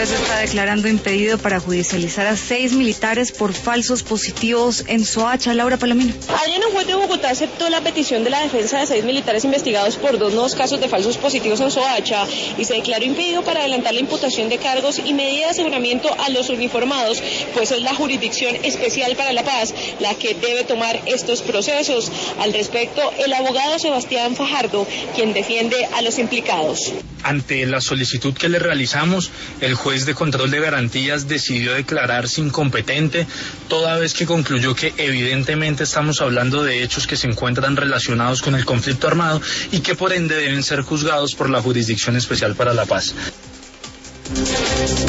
juez está declarando impedido para judicializar a 6 militares por falsos positivos en Soacha. Laura Palomino. Ayer un juez de Bogotá aceptó la petición de la defensa de 6 militares investigados por 2 nuevos casos de falsos positivos en Soacha y se declaró impedido para adelantar la imputación de cargos y medida de aseguramiento a los uniformados, pues es la Jurisdicción Especial para la Paz la que debe tomar estos procesos. Al respecto, el abogado Sebastián Fajardo, quien defiende a los implicados. Ante la solicitud que le realizamos, el juez de control de garantías decidió declararse incompetente, toda vez que concluyó que evidentemente estamos hablando de hechos que se encuentran relacionados con el conflicto armado y que por ende deben ser juzgados por la Jurisdicción Especial para la Paz.